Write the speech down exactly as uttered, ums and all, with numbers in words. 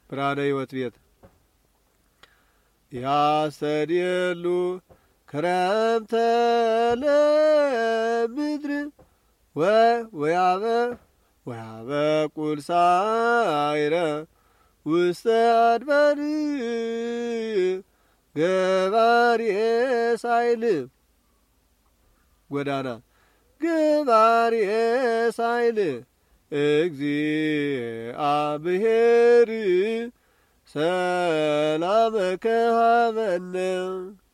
ብርሃነ ሕይወት ቤት ያስተድየሉ ክረምተ ለምድር ወያበ ወያበቁል ሳይረ ውስተ አድባር ገባሬ ሳይል ጎዳና ገባሬ ሳይል እግዚአብሔር ሰላመከ ሀበነ